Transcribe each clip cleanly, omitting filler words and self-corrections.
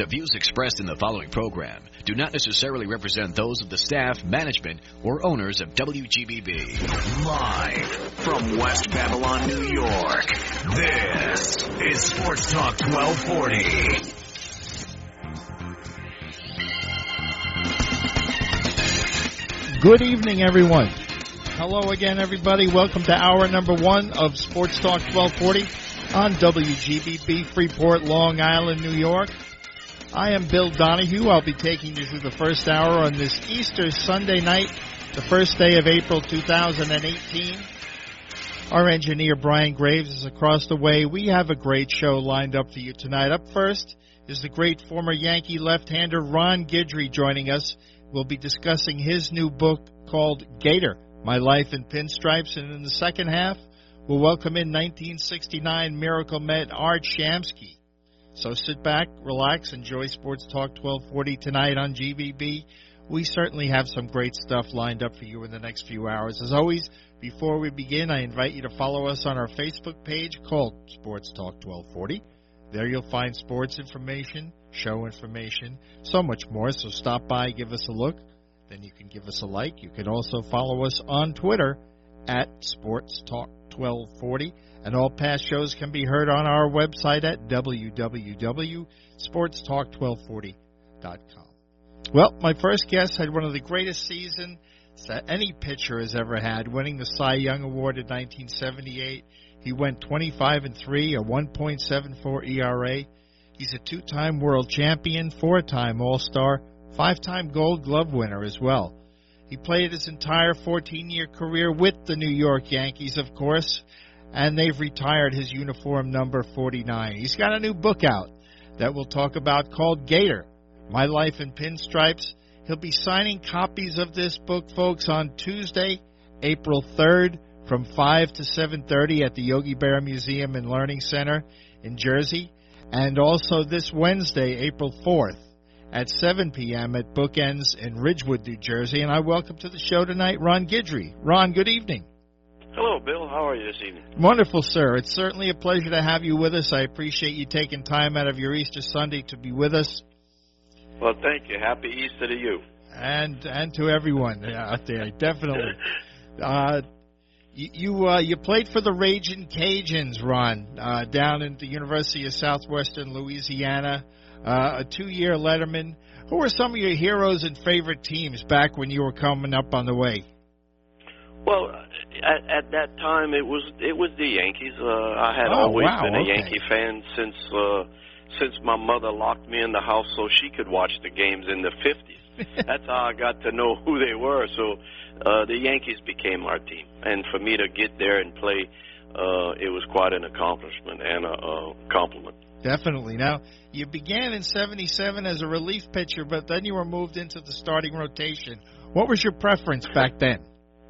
The views expressed in the following program do not necessarily represent those of the staff, management, or owners of WGBB. Live from West Babylon, New York, this is Sports Talk 1240. Good evening, everyone. Hello again, everybody. Welcome to hour number one of Sports Talk 1240 on WGBB, Freeport, Long Island, New York. I am Bill Donahue. I'll be taking you through the first hour on this Easter Sunday night, the first day of April 2018. Our engineer, Brian Graves, is across the way. We have a great show lined up for you tonight. Up first is the great former Yankee left-hander Ron Guidry joining us. We'll be discussing his new book called Gator, My Life in Pinstripes. And in the second half, we'll welcome in 1969 Miracle Met Art Shamsky. So sit back, relax, enjoy Sports Talk 1240 tonight on GBB. We certainly have some great stuff lined up for you in the next few hours. As always, before we begin, I invite you to follow us on our Facebook page called Sports Talk 1240. There you'll find sports information, show information, so much more. So stop by, give us a look. Then you can give us a like. You can also follow us on Twitter at Sports Talk 1240. And all past shows can be heard on our website at www.sportstalk1240.com. Well, my first guest had one of the greatest seasons that any pitcher has ever had, winning the Cy Young Award in 1978. He went 25-3, a 1.74 ERA. He's a two-time world champion, four-time All-Star, five-time Gold Glove winner as well. He played his entire 14-year career with the New York Yankees, of course, and they've retired his uniform number 49. He's got a new book out that we'll talk about called Gator, My Life in Pinstripes. He'll be signing copies of this book, folks, on Tuesday, April 3rd from 5 to 7:30 at the Yogi Berra Museum and Learning Center in Jersey, and also this Wednesday, April 4th at 7 p.m. at Bookends in Ridgewood, New Jersey. And I welcome to the show tonight Ron Guidry. Ron, good evening. Hello, Bill. How are you this evening? Wonderful, sir. It's certainly a pleasure to have you with us. I appreciate you taking time out of your Easter Sunday to be with us. Well, thank you. Happy Easter to you. And to everyone out there, definitely. You played for the Ragin' Cajuns, Ron, down at the University of Southwestern Louisiana, a 2-year letterman. Who were some of your heroes and favorite teams back when you were coming up on the way? Well, at that time, it was the Yankees. I had always been a Yankee fan since my mother locked me in the house so she could watch the games in the 50s. That's how I got to know who they were. So the Yankees became our team. And for me to get there and play, it was quite an accomplishment and a compliment. Definitely. Now, you began in 77 as a relief pitcher, but then you were moved into the starting rotation. What was your preference back then?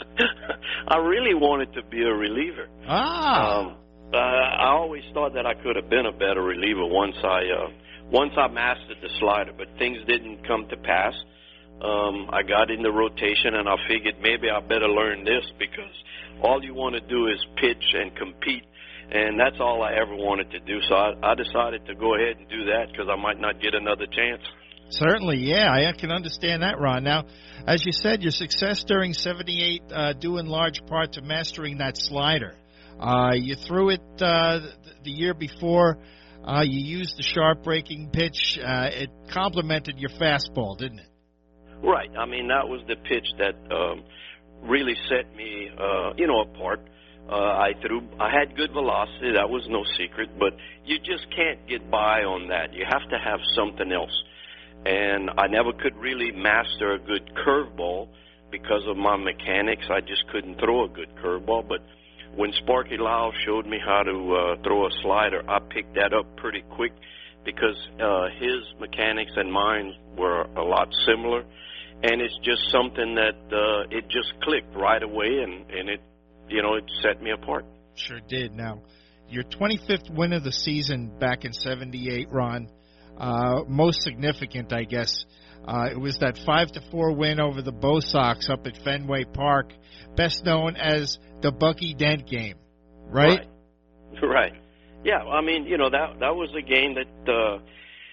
I really wanted to be a reliever. I always thought that I could have been a better reliever once I mastered the slider, but things didn't come to pass. I got in the rotation, and I figured maybe I better learn this because all you want to do is pitch and compete, and that's all I ever wanted to do. So I decided to go ahead and do that because I might not get another chance. Certainly, yeah, I can understand that, Ron. Now, as you said, your success during 78 due in large part to mastering that slider. You threw it the year before. You used the sharp breaking pitch. It complemented your fastball, didn't it? Right. I mean, that was the pitch that really set me, apart. I had good velocity. That was no secret. But you just can't get by on that. You have to have something else. And I never could really master a good curveball because of my mechanics. I just couldn't throw a good curveball. But when Sparky Lau showed me how to throw a slider, I picked that up pretty quick because his mechanics and mine were a lot similar. And it's just something that it just clicked right away, and it set me apart. Sure did. Now, your 25th win of the season back in 78, Ron, most significant, I guess. It was that 5-4 win over the Bo Sox up at Fenway Park, best known as the Bucky Dent game, right? Right. Yeah, I mean, that was a game that,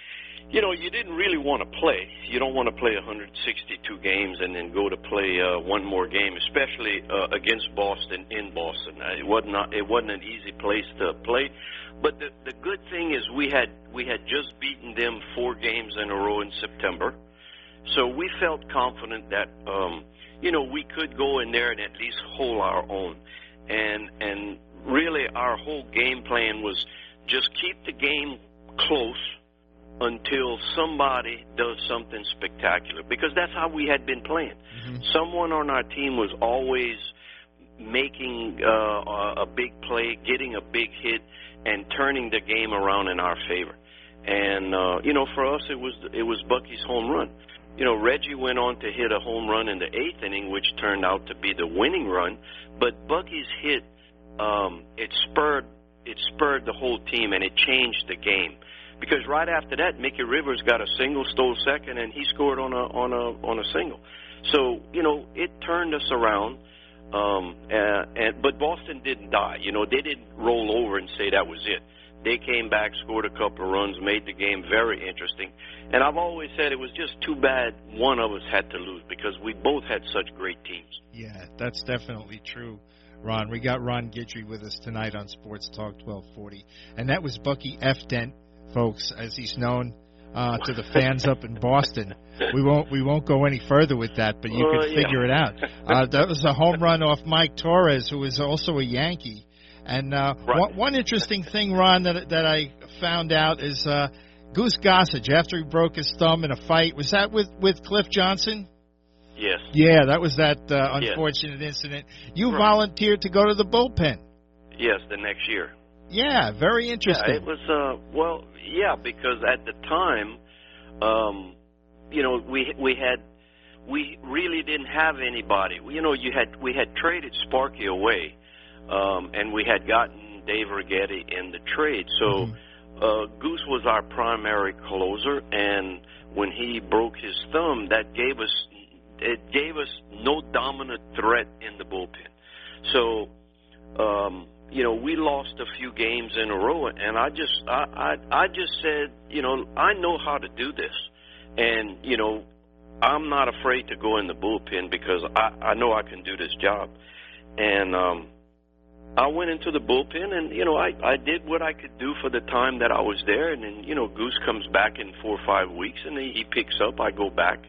you didn't really want to play. You don't want to play 162 games and then go to play one more game, especially against Boston in Boston. It wasn't an easy place to play. But the good thing is we had just beaten them 4 games in a row in September, so we felt confident that we could go in there and at least hold our own. And really our whole game plan was just keep the game close until somebody does something spectacular, because that's how we had been playing. Mm-hmm. Someone on our team was always making a big play, getting a big hit, and turning the game around in our favor. And for us, it was Bucky's home run. Reggie went on to hit a home run in the 8th inning, which turned out to be the winning run. But Bucky's hit, it spurred the whole team, and it changed the game. Because right after that, Mickey Rivers got a single, stole second, and he scored on a single. So it turned us around. But Boston didn't die. They didn't roll over and say that was it. They came back, scored a couple of runs, made the game very interesting. And I've always said it was just too bad one of us had to lose, because we both had such great teams. Yeah, that's definitely true, Ron. We got Ron Guidry with us tonight on Sports Talk 1240. And that was Bucky F. Dent, folks, as he's known to the fans up in Boston. We won't go any further with that, but you can figure it out. That was a home run off Mike Torres, who was also a Yankee. And right. one interesting thing, Ron, that I found out is Goose Gossage, after he broke his thumb in a fight, was that with Cliff Johnson? Yes. Yeah, that was that unfortunate incident. You volunteered to go to the bullpen. Yes, the next year. Yeah, very interesting. Yeah, it was because at the time, we really didn't have anybody. We had traded Sparky away, and we had gotten Dave Righetti in the trade. So Goose was our primary closer, and when he broke his thumb, that gave us no dominant threat in the bullpen. So. We lost a few games in a row, and I just said, I know how to do this, and I'm not afraid to go in the bullpen because I know I can do this job, and I went into the bullpen, and I did what I could do for the time that I was there, and then Goose comes back in 4 or 5 weeks, and he picks up. I go back.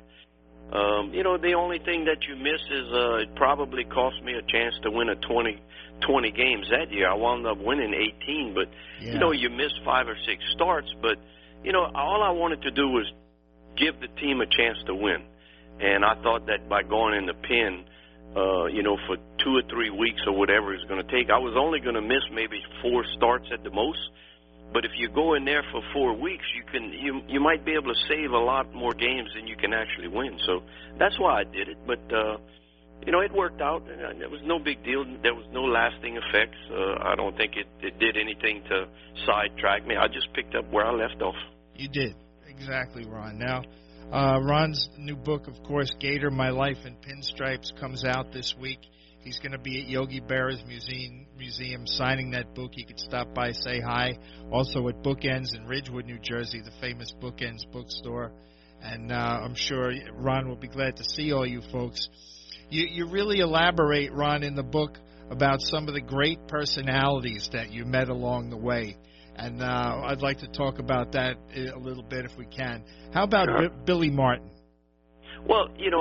The only thing that you miss is it probably cost me a chance to win 20 games that year. I wound up winning 18, but, you miss 5 or 6 starts. But, all I wanted to do was give the team a chance to win. And I thought that by going in the pen, for 2 or 3 weeks or whatever it's going to take, I was only going to miss maybe 4 starts at the most. But if you go in there for 4 weeks, you might be able to save a lot more games than you can actually win. So that's why I did it. But, it worked out. And it was no big deal. There was no lasting effects. I don't think it did anything to sidetrack me. I just picked up where I left off. You did. Exactly, Ron. Now, Ron's new book, of course, Gator, My Life in Pinstripes, comes out this week. He's going to be at Yogi Berra's museum signing that book. You could stop by, say hi. Also at Bookends in Ridgewood, New Jersey, the famous Bookends bookstore. And I'm sure Ron will be glad to see all you folks. You really elaborate, Ron, in the book about some of the great personalities that you met along the way. And I'd like to talk about that a little bit if we can. How about Billy Martin? Well, he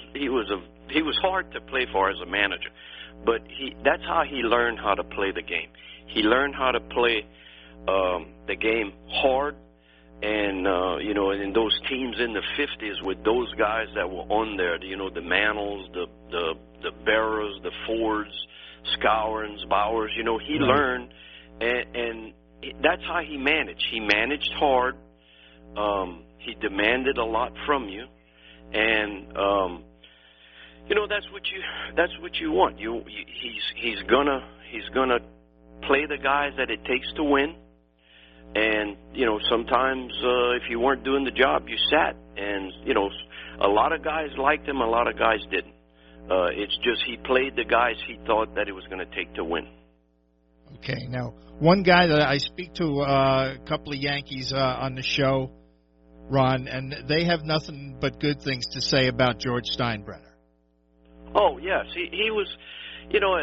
was hard to play for as a manager, but that's how he learned how to play the game. He learned how to play the game hard, and and in those teams in the 50s with those guys that were on there, the Mantles, the Berras, the Fords, Scourins, Bowers, he learned, and that's how he managed. He managed hard. He demanded a lot from you, and that's what you want. He's gonna play the guys that it takes to win, and sometimes if you weren't doing the job, you sat, and a lot of guys liked him, a lot of guys didn't. It's just he played the guys he thought that it was going to take to win. Okay, now one guy that I speak to a couple of Yankees on the show, Ron, and they have nothing but good things to say about George Steinbrenner. Oh yes, he was, you know,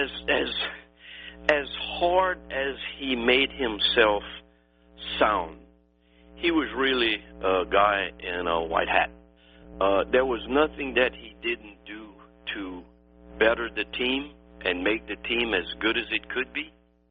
as hard as he made himself sound, he was really a guy in a white hat. There was nothing that he didn't do to better the team and make the team as good as it could be.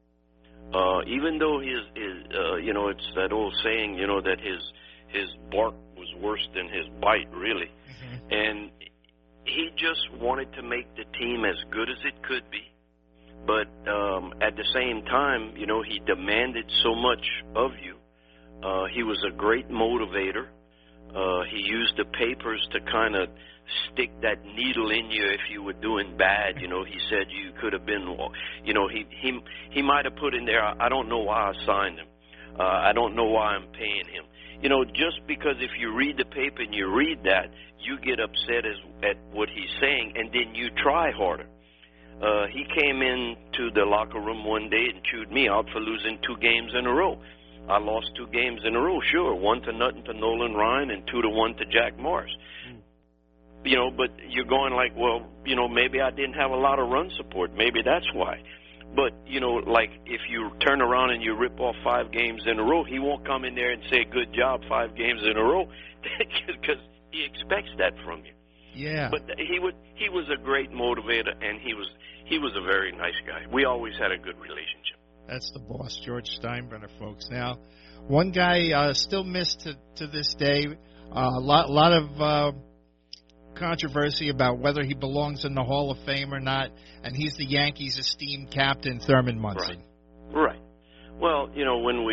Even though his you know, it's that old saying, you know, that his bark was worse than his bite, really. Mm-hmm. And he just wanted to make the team as good as it could be. But at the same time, you know, he demanded so much of you. He was a great motivator. He used the papers to kind of stick that needle in you if you were doing bad. You know, he said you could have been, you know, he might have put in there, I don't know why I signed him. I don't know why I'm paying him. You know, just because if you read the paper and you read that, you get upset at what he's saying, and then you try harder. He came into the locker room one day and chewed me out for losing 2 games in a row. I lost 2 games in a row, sure, 1-0 to Nolan Ryan and 2-1 to Jack Morris. You know, but you're going like, well, you know, maybe I didn't have a lot of run support. Maybe that's why. But, you know, like if you turn around and you rip off 5 games in a row, he won't come in there and say, good job, 5 games in a row, because he expects that from you. Yeah. But he was a great motivator, and he was a very nice guy. We always had a good relationship. That's the boss, George Steinbrenner, folks. Now, one guy still missed to this day. A lot of controversy about whether he belongs in the Hall of Fame or not, and he's the Yankees' esteemed captain, Thurman Munson. Right. Well, you know, when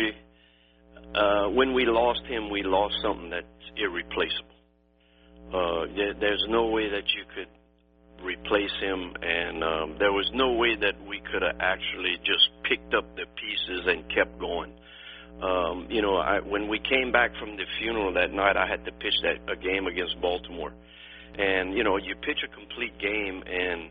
we lost him, we lost something that's irreplaceable. There's no way that you could replace him, and there was no way that we could have actually just picked up the pieces and kept going. You know, when we came back from the funeral that night, I had to pitch a game against Baltimore. And, you know, you pitch a complete game, and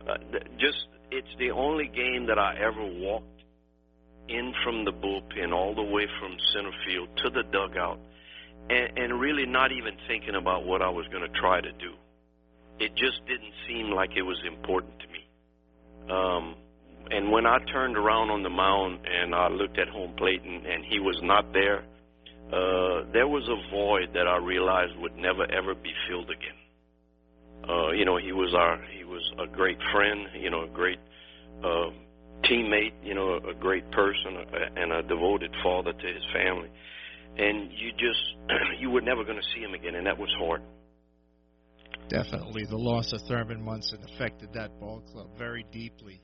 it's the only game that I ever walked in from the bullpen all the way from center field to the dugout, and really not even thinking about what I was going to try to do. It just didn't seem like it was important to me. And when I turned around on the mound and I looked at home plate and he was not there, there was a void that I realized would never, ever be filled again. You know, he was a great friend, you know, a great teammate, you know, a great person, and a devoted father to his family. And you were never going to see him again, and that was hard. Definitely. The loss of Thurman Munson affected that ball club very deeply.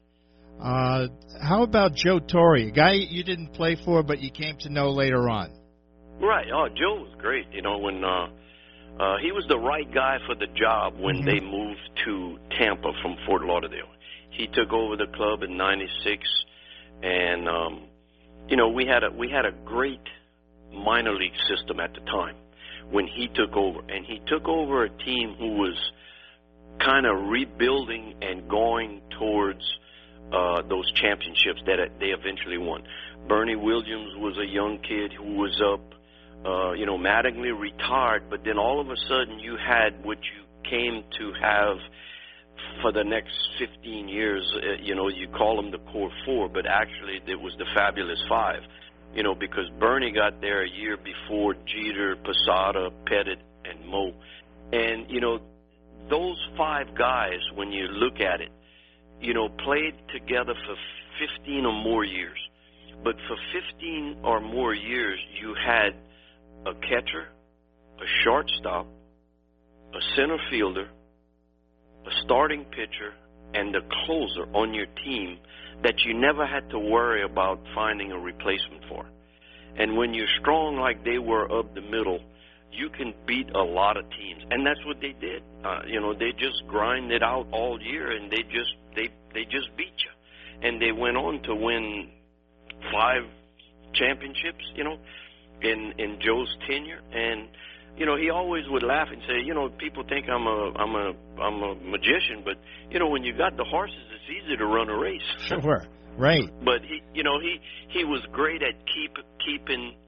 How about Joe Torre, a guy you didn't play for but you came to know later on? Right. Oh, Joe was great. You know, when he was the right guy for the job when they moved to Tampa from Fort Lauderdale. He took over the club in '96, and you know, we had a great minor league system at the time when he took over, and he took over a team who was kind of rebuilding and going towards those championships that they eventually won. Bernie Williams was a young kid who was up. You know, Mattingly retired, but then all of a sudden you had what you came to have for the next 15 years. You know, you call them the Core Four, but actually it was the Fabulous Five. You know, because Bernie got there a year before Jeter, Posada, Pettit, and Mo. And, you know, those 5 guys, when you look at it, you know, played together for 15 or more years. But for 15 or more years, you had a catcher, a shortstop, a center fielder, a starting pitcher, and a closer on your team that you never had to worry about finding a replacement for. And when you're strong like they were up the middle, you can beat a lot of teams. And that's what they did. You know, they just grind it out all year, and they just beat you. And they went on to win 5 championships, you know, in Joe's tenure. And you know, he always would laugh and say, you know, people think I'm a magician, but you know, when you got the horses, it's easy to run a race. Sure, right. But he was great at keeping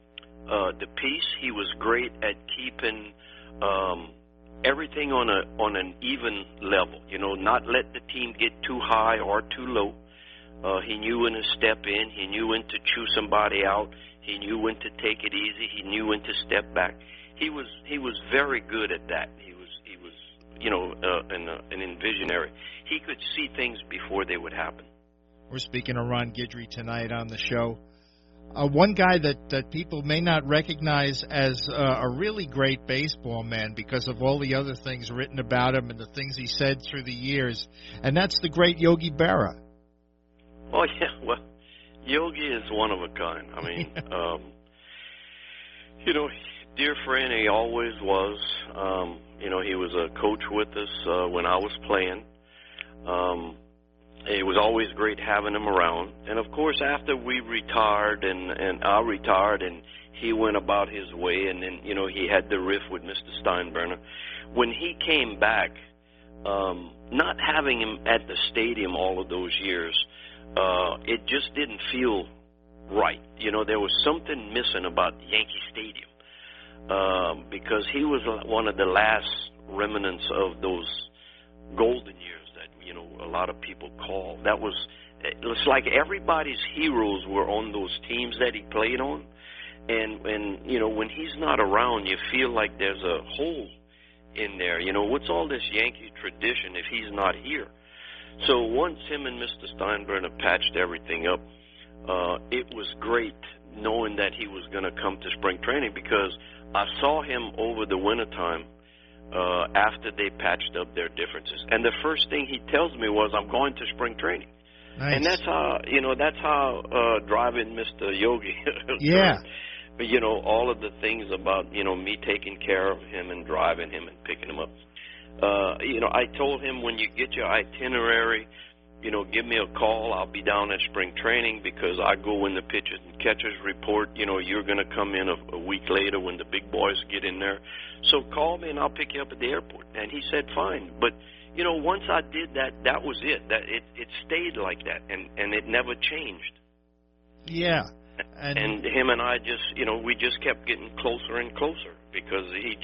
the peace. He was great at keeping everything on an even level. You know, not let the team get too high or too low. He knew when to step in. He knew when to chew somebody out. He knew when to take it easy. He knew when to step back. He was very good at that. He was you know, an envisionary. He could see things before they would happen. We're speaking to Ron Guidry tonight on the show. One guy that people may not recognize as a really great baseball man because of all the other things written about him and the things he said through the years, and that's the great Yogi Berra. Oh, yeah, well, Yogi is one of a kind. I mean, you know, dear friend, he always was. You know, he was a coach with us when I was playing. It was always great having him around. And, of course, after we retired and I retired and he went about his way, and then, you know, he had the riff with Mr. Steinbrenner. When he came back, not having him at the stadium all of those years, it just didn't feel right. You know, there was something missing about Yankee Stadium because he was one of the last remnants of those golden years that, you know, a lot of people call. That was, it's like everybody's heroes were on those teams that he played on. And you know, when he's not around, you feel like there's a hole in there. You know, what's all this Yankee tradition if he's not here? So once him and Mr. Steinbrenner patched everything up, it was great knowing that he was going to come to spring training because I saw him over the wintertime after they patched up their differences. And the first thing he tells me was, I'm going to spring training. Nice. And that's how, you know, driving Mr. Yogi. Yeah. But, you know, all of the things about, you know, me taking care of him and driving him and picking him up. You know, I told him when you get your itinerary, you know, give me a call. I'll be down at spring training because I go when the pitchers and catchers report. You know, you're going to come in a week later when the big boys get in there. So call me and I'll pick you up at the airport. And he said, fine. But, you know, once I did that, that was it. That it stayed like that, and it never changed. Yeah. And him and I just, you know, we just kept getting closer and closer because he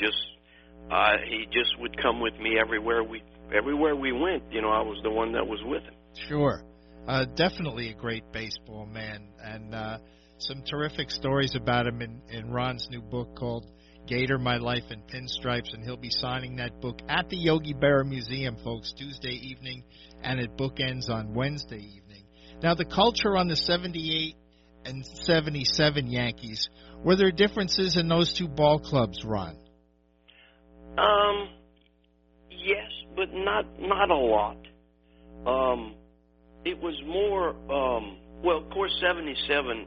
just would come with me everywhere we went. You know, I was the one that was with him. Sure. Definitely a great baseball man, and some terrific stories about him in Ron's new book called Gator, My Life in Pinstripes, and he'll be signing that book at the Yogi Berra Museum, folks, Tuesday evening, and it bookends on Wednesday evening. Now, the culture on the 78 and 77 Yankees, were there differences in those two ball clubs, Ron? Yes, but not a lot. It was more, well, of course, 77,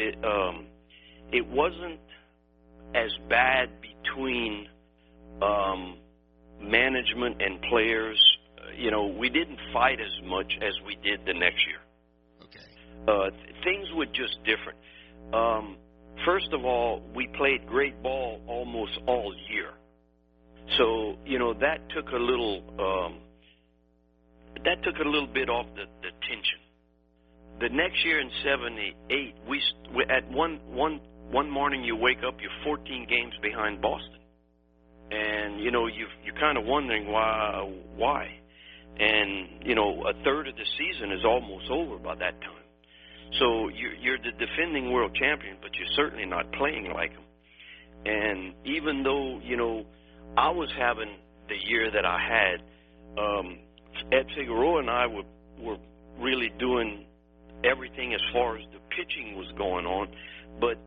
it wasn't as bad between management and players. You know, we didn't fight as much as we did the next year. Okay. Things were just different. First of all, we played great ball almost all year. So, you know, that took a little bit off the tension. The next year in 78, we at one morning you wake up, you're 14 games behind Boston, and you know you're kind of wondering why, and you know a third of the season is almost over by that time. So you're the defending world champion, but you're certainly not playing like them. And even though you know I was having the year that I had, Ed Figueroa and I were really doing everything as far as the pitching was going on, but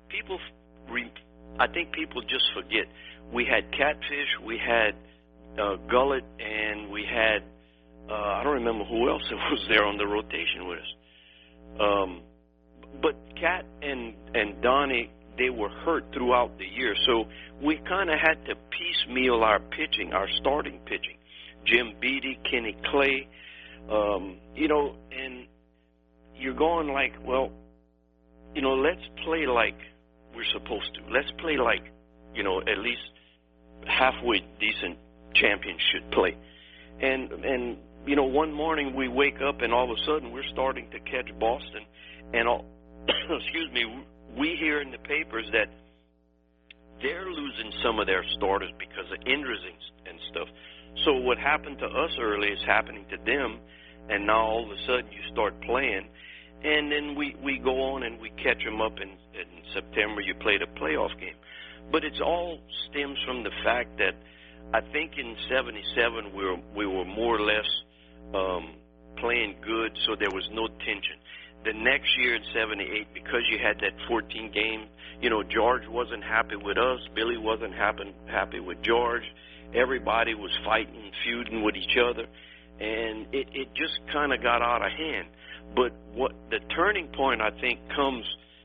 I think people just forget. We had Catfish, we had Gullett, and we had, I don't remember who else was there on the rotation with us. But Cat and Donnie, they were hurt throughout the year, so we kind of had to piecemeal our pitching, our starting pitching. Jim Beattie, Kenny Clay, you know, and you're going like, well, you know, let's play like we're supposed to. Let's play like, you know, at least halfway decent champions should play. And you know, one morning we wake up and all of a sudden we're starting to catch Boston, and excuse me, we hear in the papers that they're losing some of their starters because of injuries and stuff. So what happened to us early is happening to them, and now all of a sudden you start playing, and then we go on and we catch them up in September. You play the playoff game. But it's all stems from the fact that I think in 77 we were more or less playing good, so there was no tension. The next year in 78, because you had that 14 game, George wasn't happy with us. Billy wasn't happy with George. Everybody was fighting, feuding with each other, and it just kind of got out of hand. But what the turning point, I think, comes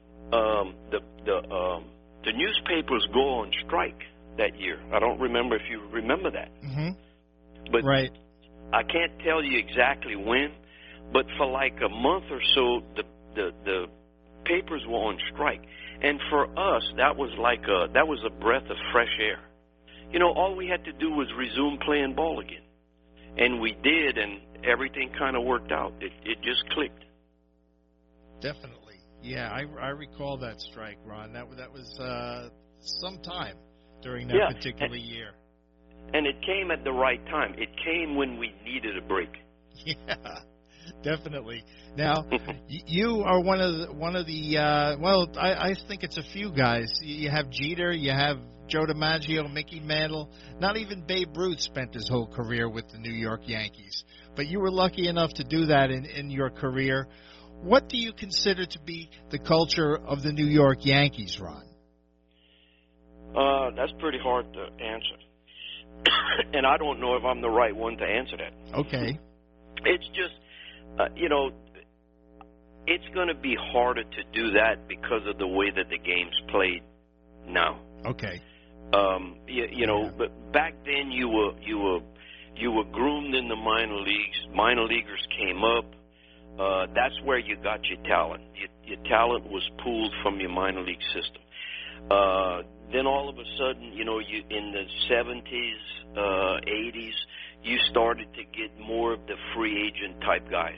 the newspapers go on strike that year. I don't remember if you remember that. Mm-hmm. But right. I can't tell you exactly when, but for like a month or so, the papers were on strike. And for us, that was a breath of fresh air. All we had to do was resume playing ball again. And we did, and everything kind of worked out. It just clicked. Definitely. Yeah, I recall that strike, Ron. That was some time during that particular year. And it came at the right time. It came when we needed a break. Yeah, definitely. Now, you are one of the well, I think it's a few guys. You have Jeter, you have Joe DiMaggio, Mickey Mantle. Not even Babe Ruth spent his whole career with the New York Yankees. But you were lucky enough to do that in your career. What do you consider to be the culture of the New York Yankees, Ron? That's pretty hard to answer. And I don't know if I'm the right one to answer that. Okay. It's just, it's going to be harder to do that because of the way that the game's played now. Okay. But back then you were groomed in the minor leagues. Minor leaguers came up. That's where you got your talent. Your talent was pulled from your minor league system. Then all of a sudden, you in the 70s, 80s, you started to get more of the free agent type guys,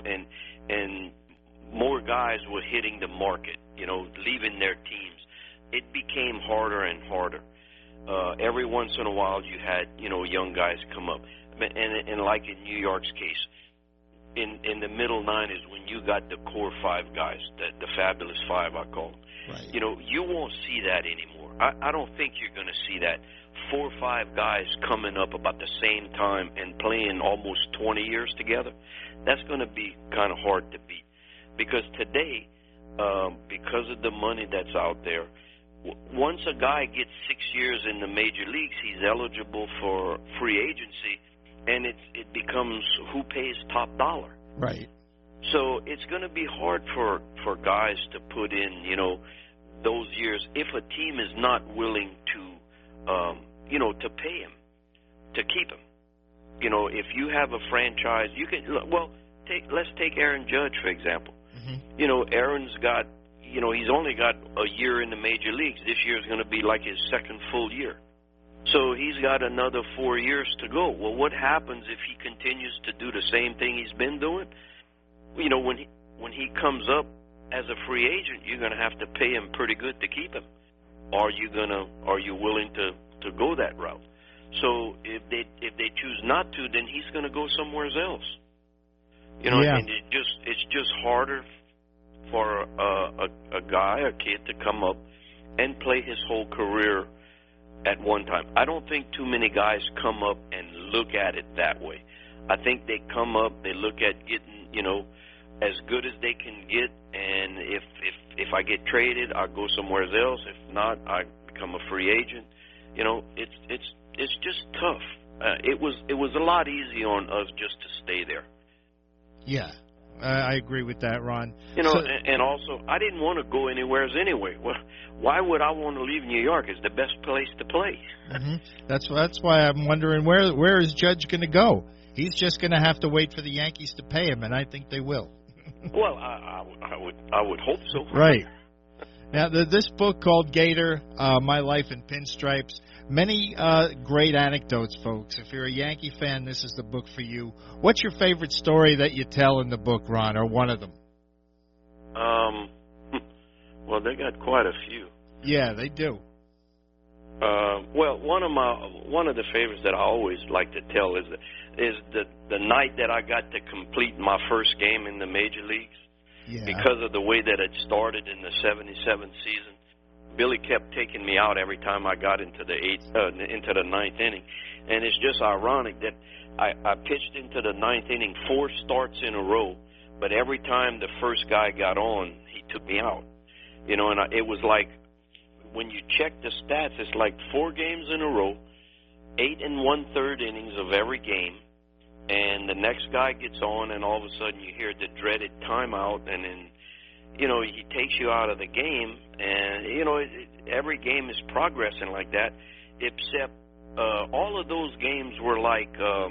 and more guys were hitting the market, leaving their teams. It became harder and harder. Every once in a while you had, young guys come up. And like in New York's case, in the middle 90s when you got the core five guys, the fabulous five I call them, right. You won't see that anymore. I don't think you're going to see that. 4 or 5 guys coming up about the same time and playing almost 20 years together. That's going to be kind of hard to beat. Because today, because of the money that's out there, once a guy gets 6 years in the major leagues, he's eligible for free agency, and it becomes who pays top dollar. Right. So it's going to be hard for guys to put in, those years if a team is not willing to, to pay him, to keep him. If you have a franchise, you can. Well, let's take Aaron Judge for example. Mm-hmm. Aaron's got, he's only got a year in the major leagues. This year is going to be like his second full year. So he's got another 4 years to go. Well, what happens if he continues to do the same thing he's been doing? When he comes up as a free agent, you're going to have to pay him pretty good to keep him. Are you willing to go that route? So if they choose not to, then he's going to go somewhere else. And it's just harder for a guy, a kid, to come up and play his whole career at one time. I don't think too many guys come up and look at it that way. I think they come up, they look at getting, as good as they can get, and if I get traded, I'll go somewhere else. If not, I become a free agent. It's just tough. It was a lot easier on us just to stay there. Yeah, I agree with that, Ron. And also, I didn't want to go anywhere anyway. Well, why would I want to leave New York? It's the best place to play. Mm-hmm. That's why I'm wondering where is Judge going to go? He's just going to have to wait for the Yankees to pay him, and I think they will. Well, I would hope so. Right. Now, this book called Gator, My Life in Pinstripes, many great anecdotes, folks. If you're a Yankee fan, this is the book for you. What's your favorite story that you tell in the book, Ron, or one of them? Well, they got quite a few. Yeah, they do. Well, one of the favors that I always like to tell is the night that I got to complete my first game in the major leagues. Yeah. Because of the way that it started in the '77 season, Billy kept taking me out every time I got into the ninth inning, and it's just ironic that I pitched into the ninth inning 4 starts in a row, but every time the first guy got on, he took me out. You know, and it was like, when you check the stats, it's like 4 games in a row, 8 1/3 innings of every game, and the next guy gets on, and all of a sudden you hear the dreaded timeout, and then, you know, he takes you out of the game, and, you know, every game is progressing like that, except all of those games were like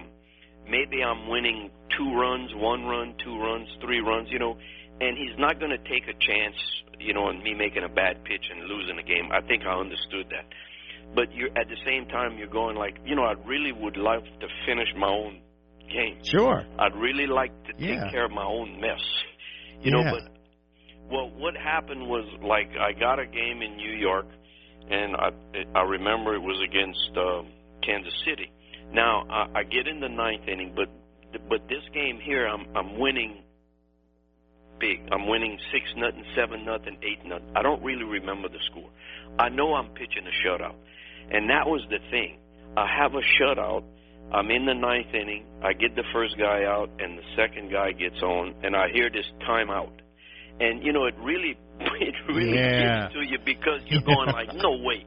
maybe I'm winning 2 runs, 1 run, 2 runs, 3 runs, you know, and he's not going to take a chance, you know, on me making a bad pitch and losing a game. I think I understood that. But you're, at the same time, you're going like, you know, I really would love to finish my own game. Sure. I'd really like to take care of my own mess. You know, but, well, what happened was, like, I got a game in New York, and I remember it was against Kansas City. Now, I get in the ninth inning, but this game here, I'm winning big. I'm winning 6-0, 7-0, 8-0. I don't really remember the score. I know I'm pitching a shutout, and that was the thing. I have a shutout. I'm in the ninth inning. I get the first guy out, and the second guy gets on, and I hear this timeout. And, you know, it really gets to you because you're going like, no way.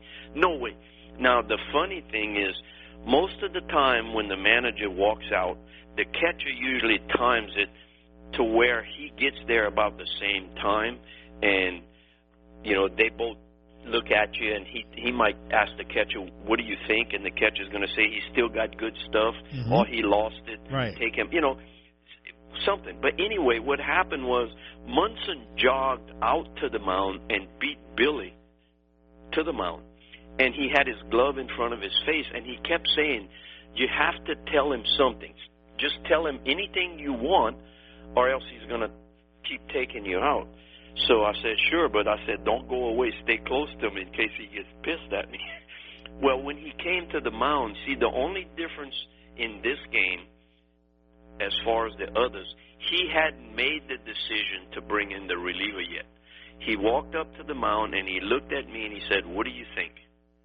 Now, the funny thing is, most of the time when the manager walks out, the catcher usually times it to where he gets there about the same time, and, you know, they both look at you, and he might ask the catcher, what do you think? And the catcher's going to say he's still got good stuff, or he lost it. Right. Take him, you know, something. But anyway, what happened was Munson jogged out to the mound and beat Billy to the mound. And he had his glove in front of his face, and he kept saying, you have to tell him something. Just tell him anything you want, or else he's going to keep taking you out. So I said, sure, but I said, don't go away. Stay close to him in case he gets pissed at me. Well, when he came to the mound, see, the only difference in this game, as far as the others, he hadn't made the decision to bring in the reliever yet. He walked up to the mound, and he looked at me, and he said, what do you think?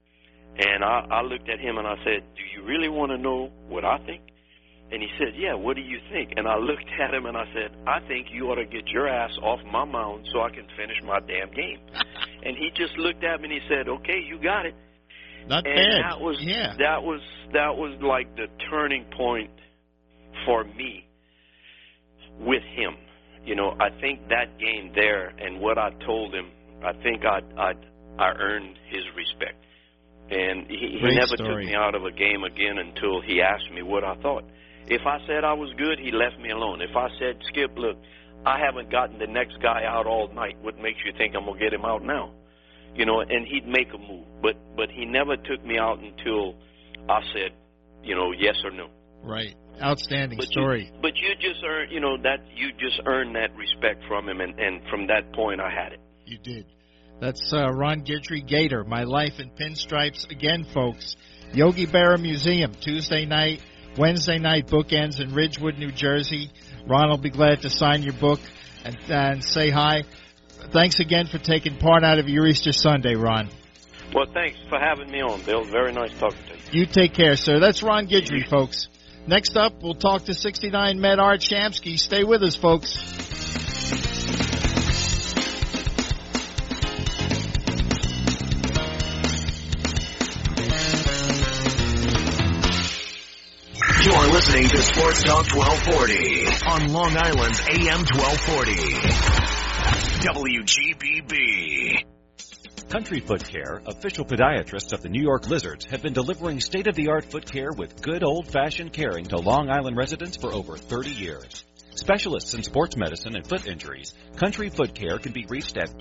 And I looked at him, and I said, do you really want to know what I think? And he said, yeah, what do you think? And I looked at him, and I said, I think you ought to get your ass off my mound so I can finish my damn game. And he just looked at me, and he said, okay, you got it. Not and bad. That was like the turning point for me with him. You know, I think that game there and what I told him, I think I earned his respect. And he never took me out of a game again until he asked me what I thought. If I said I was good, he left me alone. If I said, Skip, look, I haven't gotten the next guy out all night. What makes you think I'm going to get him out now? You know, and he'd make a move. But he never took me out until I said, you know, yes or no. Right. Outstanding story. But you just earned, you know, that you just earned that respect from him, and from that point I had it. You did. That's Ron Guidry, Gator, My Life in Pinstripes. Again, folks, Yogi Berra Museum, Tuesday night, Wednesday night, bookends in Ridgewood, New Jersey. Ron will be glad to sign your book and say hi. Thanks again for taking part out of your Easter Sunday, Ron. Well, thanks for having me on, Bill. Very nice talking to you. You take care, sir. That's Ron Guidry, folks. Next up, we'll talk to 69 Met Art Shamsky. Stay with us, folks. You're listening to Sports Talk 1240 on Long Island's AM 1240. WGBB. Country Foot Care, official podiatrists of the New York Lizards, have been delivering state-of-the-art foot care with good old-fashioned caring to Long Island residents for over 30 years. Specialists in sports medicine and foot injuries, Country Foot Care can be reached at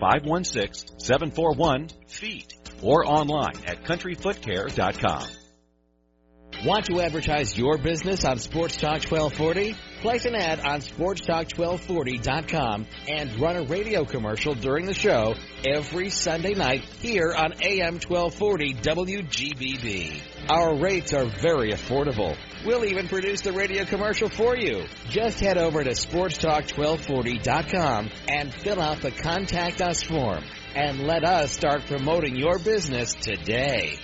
516-741-FEET or online at countryfootcare.com. Want to advertise your business on Sports Talk 1240? Place an ad on SportsTalk1240.com and run a radio commercial during the show every Sunday night here on AM 1240 WGBB. Our rates are very affordable. We'll even produce the radio commercial for you. Just head over to SportsTalk1240.com and fill out the Contact Us form. And let us start promoting your business today.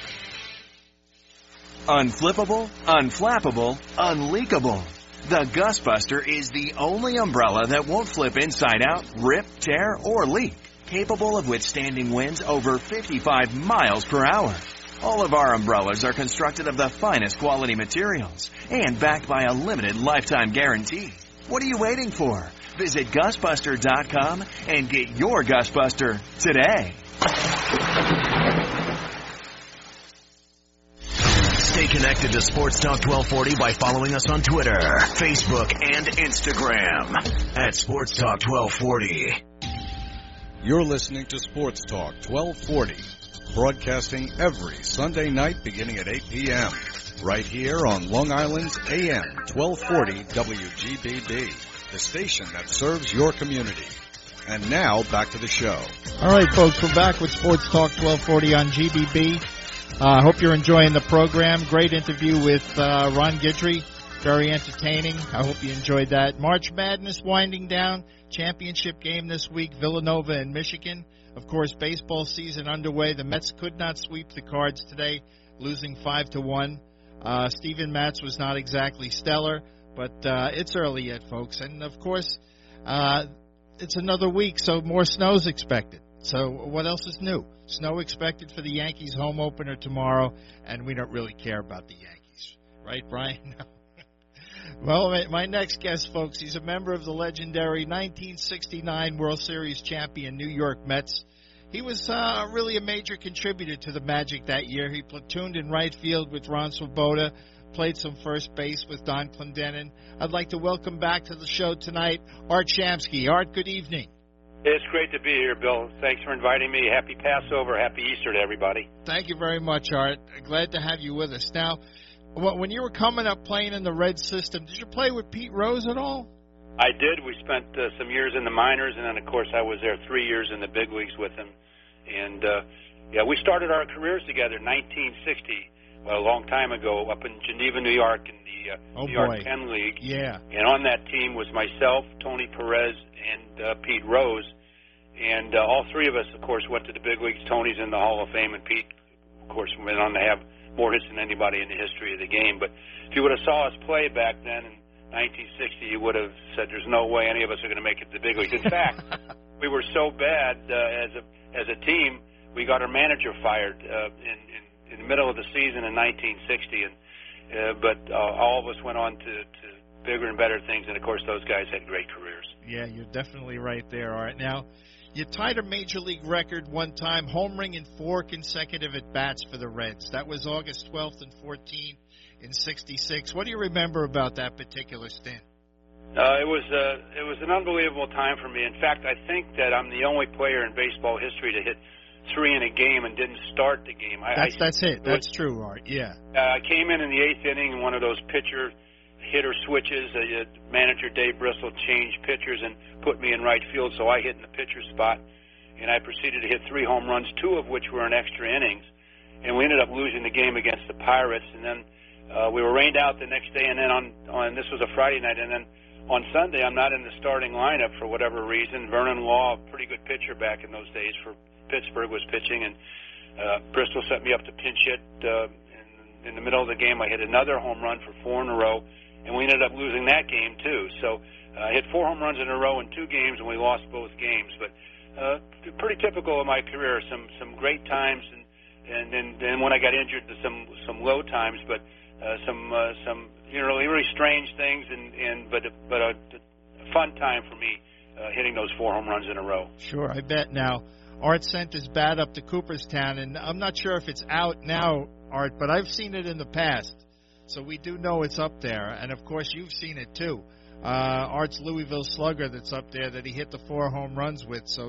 Unflippable, unflappable, unleakable. The Gusbuster is the only umbrella that won't flip inside out, rip, tear, or leak. Capable of withstanding winds over 55 miles per hour. All of our umbrellas are constructed of the finest quality materials and backed by a limited lifetime guarantee. What are you waiting for? Visit Gusbuster.com and get your Gusbuster today. Stay connected to Sports Talk 1240 by following us on Twitter, Facebook, and Instagram at Sports Talk 1240. You're listening to Sports Talk 1240, broadcasting every Sunday night beginning at 8 p.m. right here on Long Island's AM 1240 WGBB, the station that serves your community. And now, back to the show. All right, folks, we're back with Sports Talk 1240 on GBB. I hope you're enjoying the program. Great interview with Ron Guidry. Very entertaining. I hope you enjoyed that. March Madness winding down. Championship game this week, Villanova and Michigan. Of course, baseball season underway. The Mets could not sweep the Cards today, losing 5-1. Steven Matz was not exactly stellar, but it's early yet, folks. And, of course, it's another week, so more snow's expected. So what else is new? Snow expected for the Yankees home opener tomorrow, and we don't really care about the Yankees. Right, Brian? No. Well, my next guest, folks, he's a member of the legendary 1969 World Series champion New York Mets. He was really a major contributor to the Magic that year. He platooned in right field with Ron Swoboda, played some first base with Don Clendenin. I'd like to welcome back to the show tonight Art Shamsky. Art, good evening. It's great to be here, Bill. Thanks for inviting me. Happy Passover, happy Easter to everybody. Thank you very much, Art. Glad to have you with us. Now, when you were coming up playing in the Red system, did you play with Pete Rose at all? I did. We spent some years in the minors, and then, of course, I was there 3 years in the big leagues with him. And, we started our careers together in 1960, a long time ago, up in Geneva, New York, in the New York Penn League. Yeah. And on that team was myself, Tony Perez, and Pete Rose. And all three of us, of course, went to the big leagues. Tony's in the Hall of Fame, and Pete, of course, went on to have more hits than anybody in the history of the game. But if you would have saw us play back then in 1960, you would have said there's no way any of us are going to make it to the big leagues. In fact, we were so bad as a team, we got our manager fired in the middle of the season in 1960. But all of us went on to bigger and better things, and, of course, those guys had great careers. Yeah, you're definitely right there. All right, now, you tied a Major League record one time, homering in 4 consecutive at-bats for the Reds. That was August 12th and 14th in 66. What do you remember about that particular stint? It was an unbelievable time for me. In fact, I think that I'm the only player in baseball history to hit 3 in a game and didn't start the game. That's it. That's true, Art. Yeah. I came in the 8th inning in one of those pitcher-hitter switches. Manager Dave Bristol changed pitchers and put me in right field, so I hit in the pitcher spot. And I proceeded to hit 3 home runs, 2 of which were in extra innings. And we ended up losing the game against the Pirates. And then we were rained out the next day. And then on this was a Friday night. And then on Sunday, I'm not in the starting lineup for whatever reason. Vernon Law, a pretty good pitcher back in those days for Pittsburgh, was pitching, and Bristol set me up to pinch hit. In the middle of the game, I hit another home run for 4 in a row, and we ended up losing that game too. So I hit 4 home runs in a row in 2 games, and we lost both games. But pretty typical of my career. Some great times, and then when I got injured, some low times, but some really strange things, but a fun time for me hitting those 4 home runs in a row. Sure, I bet. Now, Art sent his bat up to Cooperstown, and I'm not sure if it's out now, Art, but I've seen it in the past, so we do know it's up there. And, of course, you've seen it, too. Art's Louisville Slugger that's up there that he hit the 4 home runs with. So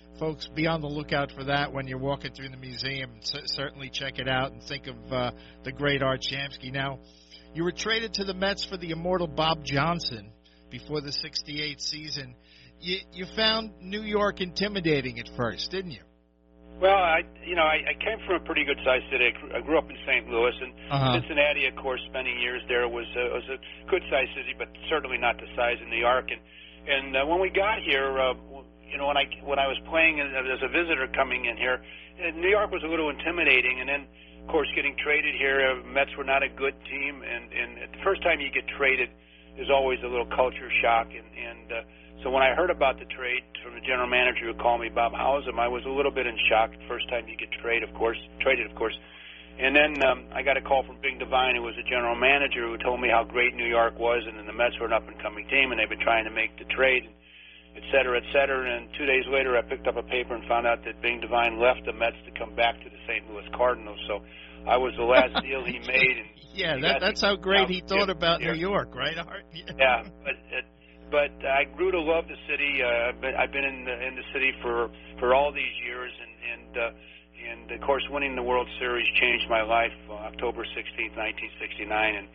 folks, be on the lookout for that when you're walking through the museum. Certainly check it out and think of the great Art Shamsky. Now, you were traded to the Mets for the immortal Bob Johnson before the '68 season. You found New York intimidating at first, didn't you? Well, I came from a pretty good-sized city. I grew up in St. Louis, and Cincinnati, of course, spending years there was a good-sized city, but certainly not the size of New York. And when we got here, when I was playing as a visitor coming in here, New York was a little intimidating. And then, of course, getting traded here, Mets were not a good team. And the first time you get traded, there's always a little culture shock. So when I heard about the trade from the general manager who called me, Bob Hausum, I was a little bit in shock the first time you get traded, of course. And then I got a call from Bing Devine, who was the general manager, who told me how great New York was, and then the Mets were an up-and-coming team, and they've been trying to make the trade, et cetera, et cetera. And 2 days later, I picked up a paper and found out that Bing Devine left the Mets to come back to the St. Louis Cardinals. So I was the last deal he made. And that's how great he thought about New York, right, Art? Yeah, but I grew to love the city. I've been in the city for all these years, and of course, winning the World Series changed my life. October 16th, 1969, and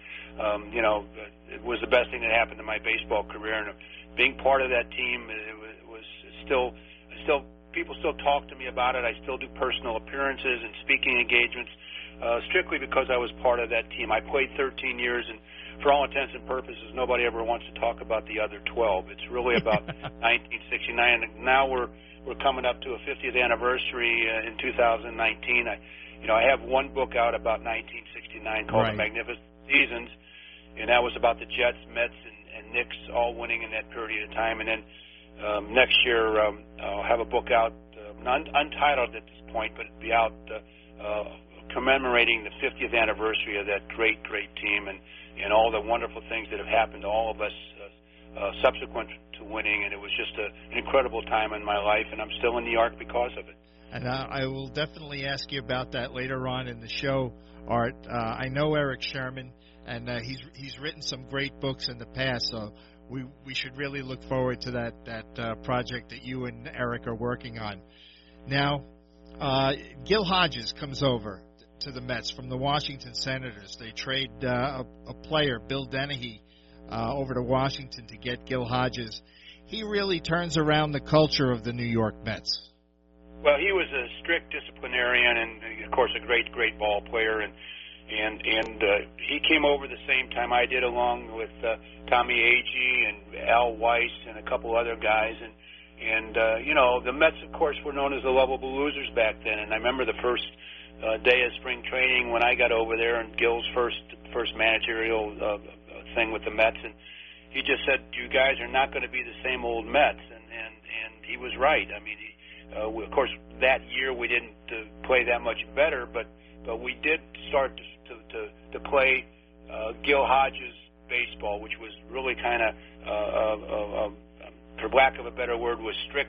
it was the best thing that happened to my baseball career. And being part of that team, it was still people still talk to me about it. I still do personal appearances and speaking engagements, strictly because I was part of that team. I played 13 years, and for all intents and purposes, nobody ever wants to talk about the other 12. It's really about 1969, and now we're coming up to a 50th anniversary in 2019. I have one book out about 1969 called The Magnificent Seasons, and that was about the Jets, Mets, and Knicks all winning in that period of time. And then next year I'll have a book out, untitled at this point, but it'll be out commemorating the 50th anniversary of that great team and all the wonderful things that have happened to all of us subsequent to winning. And it was just an incredible time in my life, and I'm still in New York because of it. And I will definitely ask you about that later on in the show, Art. I know Eric Sherman, and he's written some great books in the past, so we should really look forward to that project that you and Eric are working on. Now, Gil Hodges comes over to the Mets from the Washington Senators. They trade a player, Bill Dennehy, over to Washington to get Gil Hodges. He really turns around the culture of the New York Mets. Well, he was a strict disciplinarian and, of course, a great ball player. And he came over the same time I did, along with Tommy Agee and Al Weiss and a couple other guys. And the Mets, of course, were known as the lovable losers back then. And I remember the first day of spring training when I got over there, and Gil's first managerial thing with the Mets, and he just said, "You guys are not going to be the same old Mets," and he was right. I mean, of course, that year we didn't play that much better, but we did start to play Gil Hodges baseball, which was really kind of, for lack of a better word, was strict.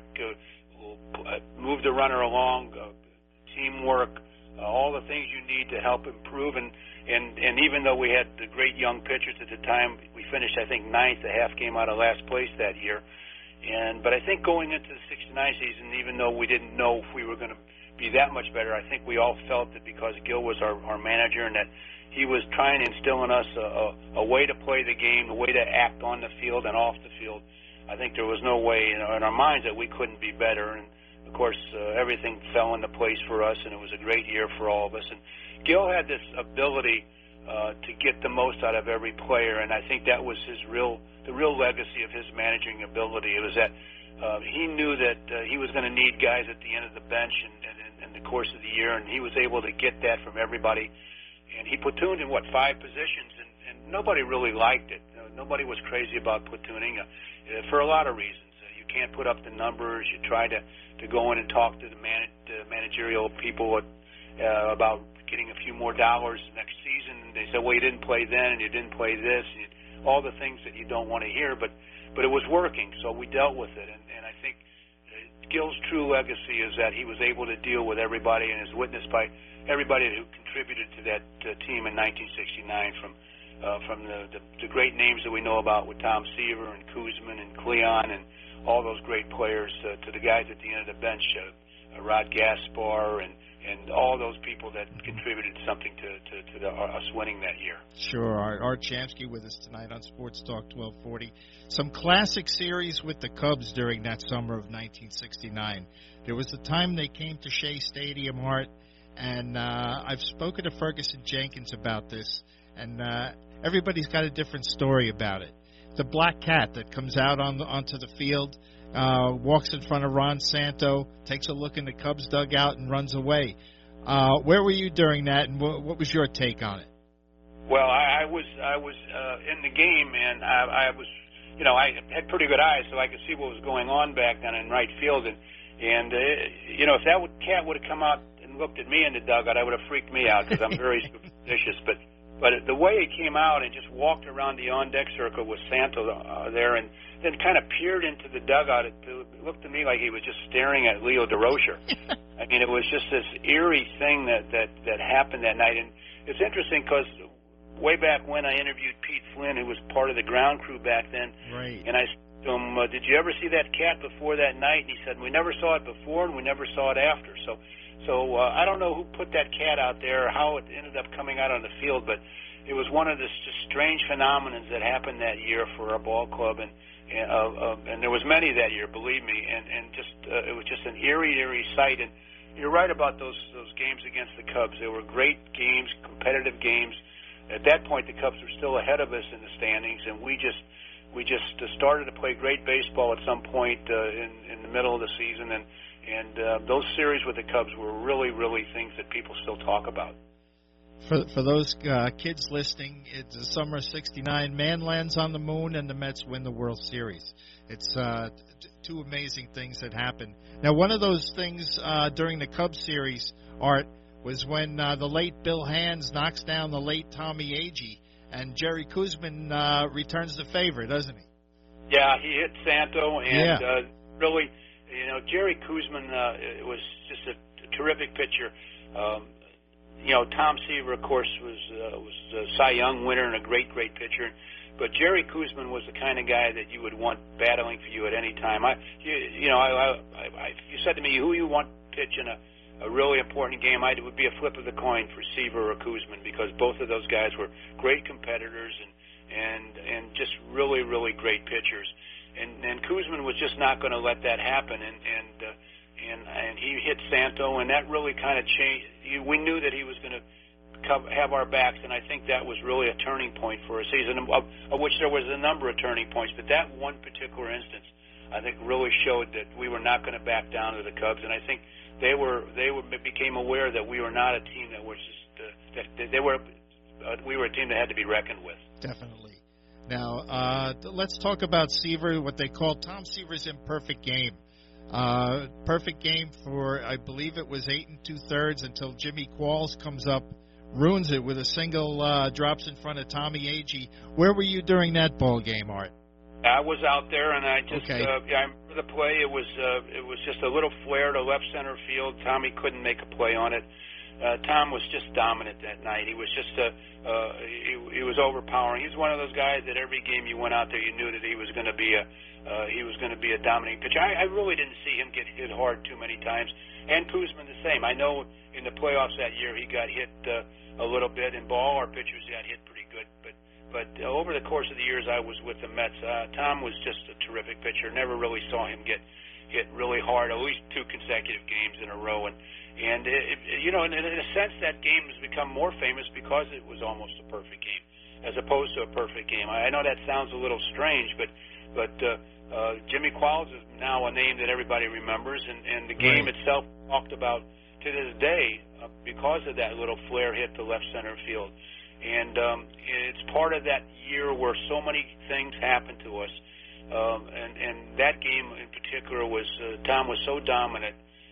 Move the runner along, teamwork. All the things you need to help improve, and even though we had the great young pitchers at the time, we finished, I think, 9th, a half game out of last place that year. But I think going into the '69 season, even though we didn't know if we were going to be that much better, I think we all felt that because Gil was our manager and that he was trying to instill in us a way to play the game, a way to act on the field and off the field. I think there was no way in our minds that we couldn't be better. And of course, everything fell into place for us, and it was a great year for all of us. And Gil had this ability to get the most out of every player, and I think that was the real legacy of his managing ability. It was that he knew that he was going to need guys at the end of the bench in the course of the year, and he was able to get that from everybody. And he platooned in 5 positions, and nobody really liked it. Nobody was crazy about platooning for a lot of reasons. You can't put up the numbers. You try to go in and talk to the managerial people about getting a few more dollars next season. And they said, well, you didn't play then, and you didn't play this, and all the things that you don't want to hear. But it was working, so we dealt with it. And I think Gil's true legacy is that he was able to deal with everybody, and is witnessed by everybody who contributed to that team in 1969, from from the great names that we know about with Tom Seaver and Koosman and Cleon and all those great players, to the guys at the end of the bench, Rod Gaspar and all those people that contributed something to us winning that year. Sure. Art Shamsky with us tonight on Sports Talk 1240. Some classic series with the Cubs during that summer of 1969. There was a time they came to Shea Stadium, Art, and I've spoken to Ferguson Jenkins about this, and everybody's got a different story about it. The black cat that comes out onto the field, walks in front of Ron Santo, takes a look in the Cubs dugout, and runs away. Where were you during that, and what was your take on it? Well, I was in the game, and I was, I had pretty good eyes, so I could see what was going on back then in right field, and if that cat would have come out and looked at me in the dugout, I would have freaked me out because I'm very superstitious, but the way he came out and just walked around the on-deck circle with Santo there and then kind of peered into the dugout, it looked to me like he was just staring at Leo DeRocher. I mean, it was just this eerie thing that happened that night. And it's interesting because way back when I interviewed Pete Flynn, who was part of the ground crew back then, right. And I said to him, did you ever see that cat before that night? And he said, we never saw it before and we never saw it after. So I don't know who put that cat out there or how it ended up coming out on the field, but it was one of the just strange phenomena that happened that year for our ball club, and there was many that year, believe me, and just it was just an eerie sight. And you're right about those games against the Cubs. They were great games, competitive games. At that point, the Cubs were still ahead of us in the standings, and we just started to play great baseball at some point in the middle of the season, and those series with the Cubs were really things that people still talk about. For those kids listening, it's the summer of '69. Man lands on the moon, and the Mets win the World Series. It's two amazing things that happened. Now, one of those things during the Cubs series, Art, was when the late Bill Hands knocks down the late Tommy Agee, and Jerry Koosman returns the favor, doesn't he? Yeah, he hit Santo, and really, Jerry Koosman was just a terrific pitcher. Tom Seaver, of course, was a Cy Young winner and a great pitcher. But Jerry Koosman was the kind of guy that you would want battling for you at any time. You said to me, who you want pitch in a really important game, it would be a flip of the coin for Seaver or Koosman, because both of those guys were great competitors and just really great pitchers. And Koosman was just not going to let that happen, and he hit Santo, and that really kind of changed. We knew that he was going to have our backs, and I think that was really a turning point for a season, of which there was a number of turning points. But that one particular instance, I think, really showed that we were not going to back down to the Cubs, and I think they became aware that we were not a team that was just we were a team that had to be reckoned with. Definitely. Now let's talk about Seaver, what they call Tom Seaver's imperfect game. Perfect game for, I believe it was 8 2/3 until Jimmy Qualls comes up, ruins it with a single, drops in front of Tommy Agee. Where were you during that ball game, Art? I was out there, and I just okay. I remember the play. It was just a little flare to left center field. Tommy couldn't make a play on it. Tom was just dominant that night. He was just he was overpowering. He's one of those guys that every game you went out there, you knew that he was going to be a dominating pitcher. I really didn't see him get hit hard too many times, and Koosman the same. I know in the playoffs that year he got hit a little bit. In ball, our pitchers got hit pretty good, but over the course of the years I was with the Mets, Tom was just a terrific pitcher. Never really saw him get hit really hard, at least 2 consecutive games in a row, and in a sense, that game has become more famous because it was almost a perfect game, as opposed to a perfect game. I know that sounds a little strange, but Jimmy Qualls is now a name that everybody remembers, and the game itself talked about to this day because of that little flare hit to left center field. And it's part of that year where so many things happened to us, and that game in particular was Tom was so dominant.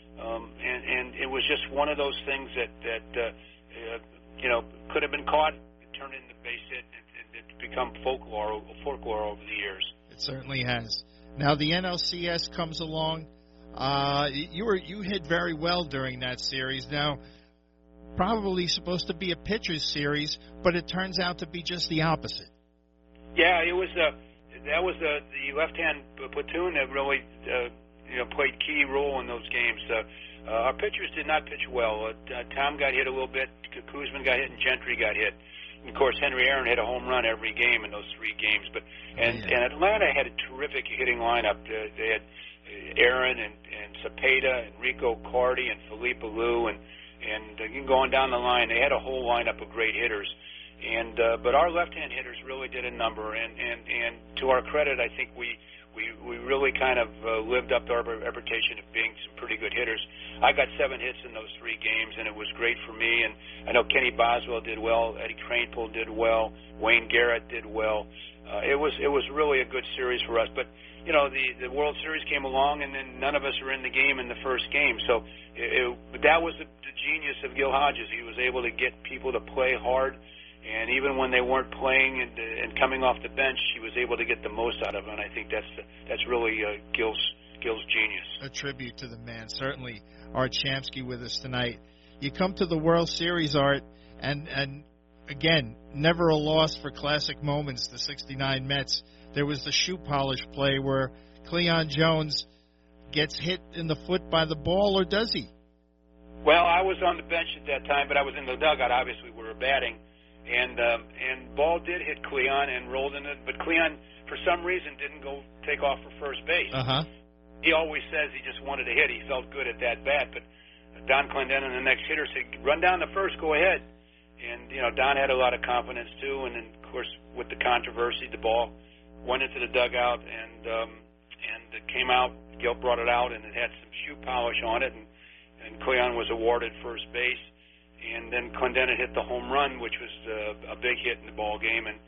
And it was just one of those things that could have been caught and turned into base hit, and it's become folklore over the years. It certainly has. Now the NLCS comes along. You hit very well during that series. Now, probably supposed to be a pitcher's series, but it turns out to be just the opposite. Yeah, it was. That was the left-hand platoon that really played key role in those games. Our pitchers did not pitch well. Tom got hit a little bit. Kuzman got hit, and Gentry got hit. And of course, Henry Aaron hit a home run every game in those 3 games. And Atlanta had a terrific hitting lineup. They had Aaron and Cepeda and Rico Cardi and Felipe Alou and going down the line. They had a whole lineup of great hitters. But our left-hand hitters really did a number. And to our credit, I think we really kind of lived up to our reputation of being some pretty good hitters. I got 7 hits in those 3 games, and it was great for me. And I know Kenny Boswell did well, Eddie Kranepool did well, Wayne Garrett did well. It was really a good series for us. But the World Series came along, and then none of us were in the game in the first game. So that was the genius of Gil Hodges. He was able to get people to play hard. And even when they weren't playing and coming off the bench, he was able to get the most out of it. And I think that's really Gil's genius. A tribute to the man. Certainly, Art Shamsky with us tonight. You come to the World Series, Art, and again, never a loss for classic moments, the 69 Mets. There was the shoe polish play where Cleon Jones gets hit in the foot by the ball, or does he? Well, I was on the bench at that time, but I was in the dugout. Obviously, we were batting. And ball did hit Cleon and rolled in it, but Cleon, for some reason, didn't go take off for first base. He always says he just wanted to hit. He felt good at that bat, but Don Clendenin, the next hitter, said, "Run down the first, go ahead." And Don had a lot of confidence too. And then, of course, with the controversy, the ball went into the dugout and it came out. Gil brought it out, and it had some shoe polish on it, and Cleon was awarded first base. And then Clendenin hit the home run, which was a big hit in the ball game, and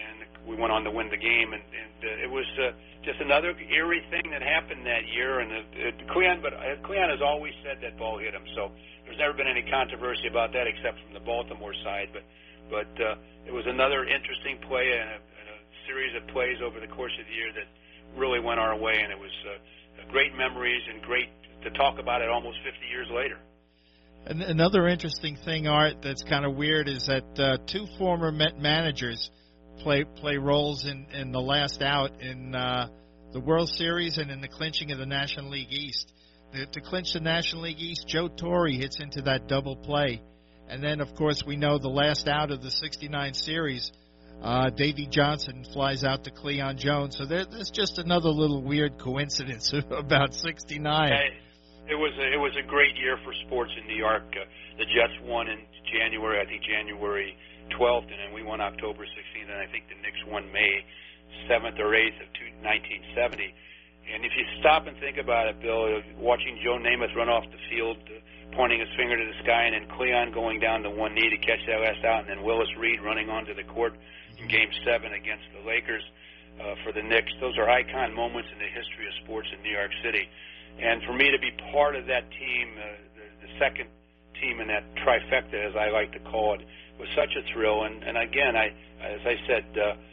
we went on to win the game. And it was just another eerie thing that happened that year. And Cleon has always said that ball hit him, so there's never been any controversy about that except from the Baltimore side. But it was another interesting play and a series of plays over the course of the year that really went our way, and it was great memories and great to talk about it almost 50 years later. And another interesting thing, Art, that's kind of weird is that 2 former Met managers play roles in the last out in the World Series and in the clinching of the National League East. To clinch the National League East, Joe Torre hits into that double play. And then, of course, we know the last out of the 69 series, Davey Johnson flies out to Cleon Jones. So there's just another little weird coincidence about 69. It was a great year for sports in New York. The Jets won in January 12th, and then we won October 16th, and I think the Knicks won May 7th or 8th of 1970. And if you stop and think about it, Bill, watching Joe Namath run off the field, pointing his finger to the sky, and then Cleon going down to one knee to catch that last out, and then Willis Reed running onto the court in Game 7 against the Lakers for the Knicks, those are icon moments in the history of sports in New York City. And for me to be part of that team, the second team in that trifecta, as I like to call it, was such a thrill. And again, as I said,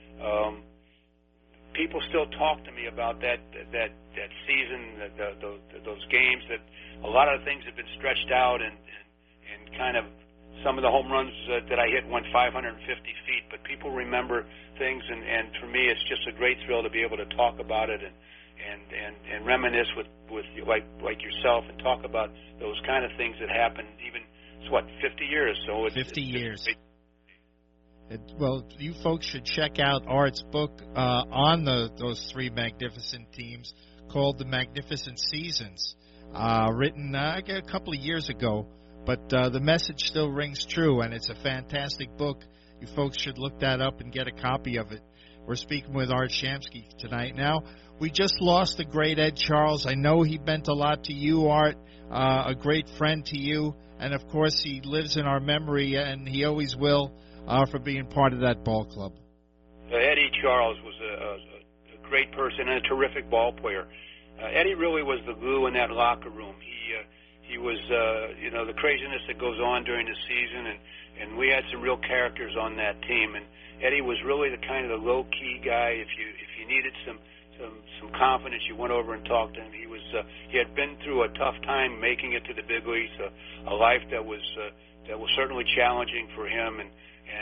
people still talk to me about that season, those games. That a lot of things have been stretched out, and kind of some of the home runs that I hit went 550 feet. But people remember things, and for me, it's just a great thrill to be able to talk about it and reminisce with like yourself and talk about those kind of things that happened. Even it's 50 years. So it's 50 years. Well, you folks should check out Art's book on those 3 magnificent teams called The Magnificent Seasons, written a couple of years ago. But the message still rings true, and it's a fantastic book. You folks should look that up and get a copy of it. We're speaking with Art Shamsky tonight. Now, we just lost the great Ed Charles. I know he meant a lot to you, Art, a great friend to you. And, of course, he lives in our memory, and he always will, for being part of that ball club. Eddie Charles was a great person and a terrific ball player. Eddie really was the glue in that locker room. He was, the craziness that goes on during the season, and we had some real characters on that team. And Eddie was really the kind of the low-key guy. If you needed some confidence, you went over and talked to him. He had been through a tough time making it to the big leagues, a life that was was certainly challenging for him, and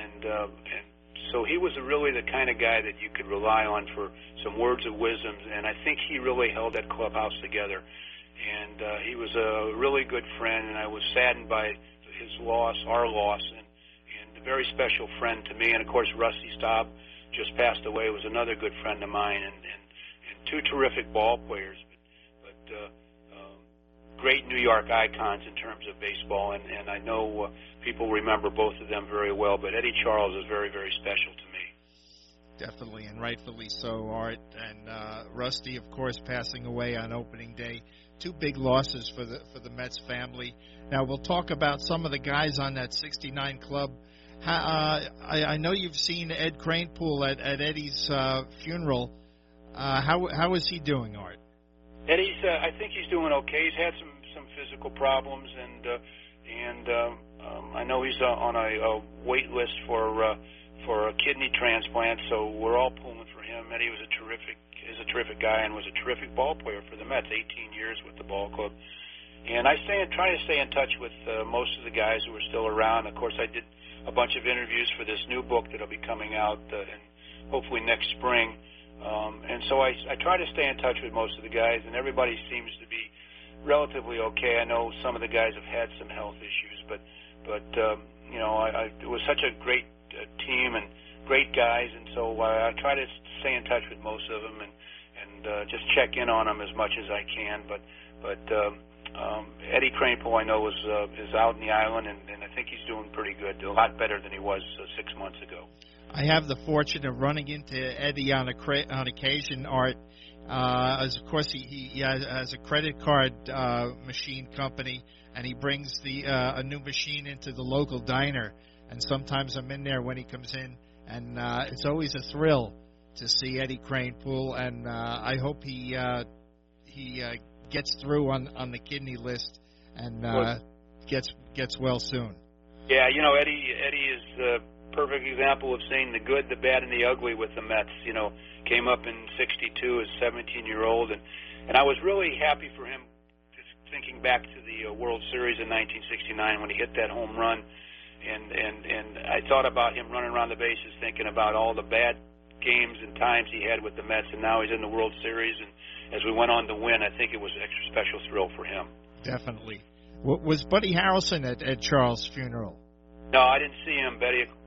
so he was really the kind of guy that you could rely on for some words of wisdom, and I think he really held that clubhouse together. And he was a really good friend, and I was saddened by his loss, our loss, and a very special friend to me. And, of course, Rusty Staub just passed away, was another good friend of mine, and two terrific ball players, but great New York icons in terms of baseball, and I know people remember both of them very well, but Eddie Charles is very, very special to me. Definitely, and rightfully so, Art. And Rusty, of course, passing away on opening day. Two big losses for the Mets family. Now, we'll talk about some of the guys on that 69 club. I know you've seen Ed Kranepool at Eddie's funeral. How is he doing, Art? Eddie's, I think he's doing okay. He's had some physical problems, and I know he's on a wait list for a kidney transplant. So we're all pulling for him. Eddie is a terrific guy and was a terrific ball player for the Mets. 18 years with the ball club, and I try to stay in touch with most of the guys who are still around. Of course, I did a bunch of interviews for this new book that'll be coming out and hopefully next spring. And so I try to stay in touch with most of the guys, and everybody seems to be relatively okay. I know some of the guys have had some health issues, but you know, it was such a great team and great guys, and so I try to stay in touch with most of them and just check in on them as much as I can. But Eddie Kranepool, I know, is out in the island, and I think he's doing pretty good, a lot better than he was 6 months ago. I have the fortune of running into Eddie on occasion, Art. As of course he has a credit card machine company, and he brings a new machine into the local diner. And sometimes I'm in there when he comes in, and it's always a thrill to see Eddie Kranepool. And I hope he gets through on the kidney list and gets well soon. Yeah, you know, Eddie is perfect example of seeing the good, the bad, and the ugly with the Mets. You know, came up in '62 as 17-year-old, and I was really happy for him. Just thinking back to the World Series in 1969 when he hit that home run, and I thought about him running around the bases, thinking about all the bad games and times he had with the Mets, and now he's in the World Series. And as we went on to win, I think it was an extra special thrill for him. Definitely. Was Buddy Harrelson at Ed Charles' funeral? No, I didn't see him.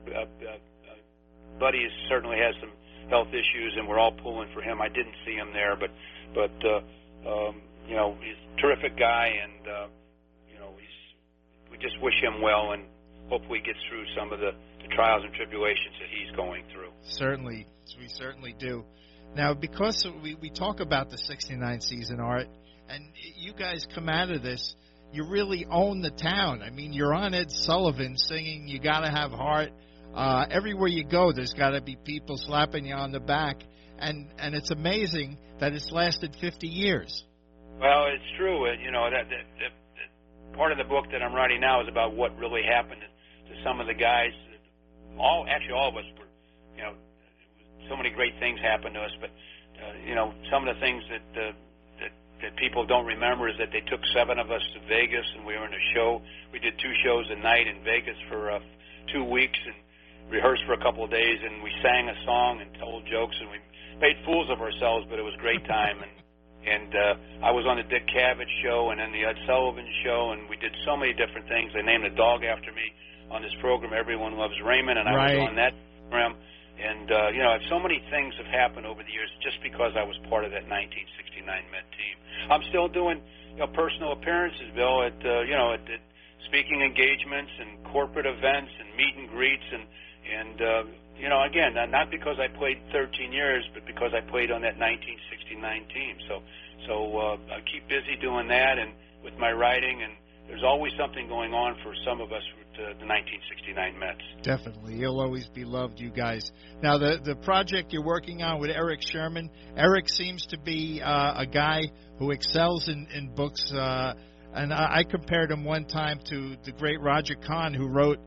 Buddy certainly has some health issues, and we're all pulling for him. I didn't see him there, but you know, he's a terrific guy, and you know, we just wish him well, and hopefully gets through some of the trials and tribulations that he's going through. Certainly, we certainly do. Now, because we talk about the '69 season, Art, and you guys come out of this, you really own the town. I mean, you're on Ed Sullivan singing "You Gotta Have Heart." Everywhere you go, there's got to be people slapping you on the back, and it's amazing that it's lasted 50 years. Well, it's true. You know, that part of the book that I'm writing now is about what really happened to some of the guys. All of us were, you know, so many great things happened to us, but you know, some of the things that people don't remember is that they took 7 of us to Vegas, and we were in a show. We did 2 shows a night in Vegas for 2 weeks, and rehearsed for a couple of days, and we sang a song and told jokes, and we made fools of ourselves, but it was a great time. And I was on the Dick Cavett show and then the Ed Sullivan show, and we did so many different things. They named a dog after me on this program, Everyone Loves Raymond, and I was on that program. And, you know, so many things have happened over the years just because I was part of that 1969 Met team. I'm still doing, you know, personal appearances, Bill, at speaking engagements and corporate events and meet and greets, and you know, again, not because I played 13 years, but because I played on that 1969 team. So I keep busy doing that and with my writing, and there's always something going on for some of us with the 1969 Mets. Definitely. You'll always be loved, you guys. Now, the project you're working on with Eric Sherman, Eric seems to be a guy who excels in books, and I compared him one time to the great Roger Kahn, who wrote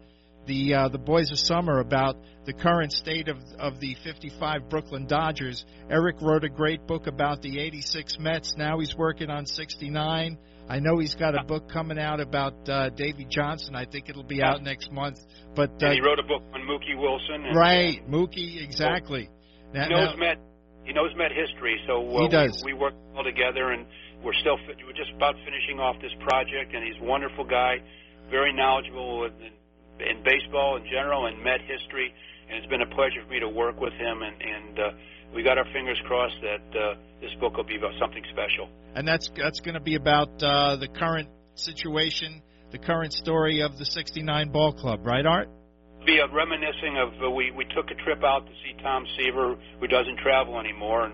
the Boys of Summer about the current state of the 55 Brooklyn Dodgers. Eric wrote a great book about the 86 Mets. Now he's working on 69. I know he's got a book coming out about Davey Johnson. I think it'll be out next month. But and he wrote a book on Mookie Wilson. And, right, Mookie, exactly. He knows Met history, so he does. We work well together, and we're just about finishing off this project. And he's a wonderful guy, very knowledgeable in baseball in general and Met history. And it's been a pleasure for me to work with him, and we got our fingers crossed that this book will be about something special. And that's going to be about the current situation, the current story of the 69 Ball Club, right, Art? Be reminiscing of we took a trip out to see Tom Seaver, who doesn't travel anymore,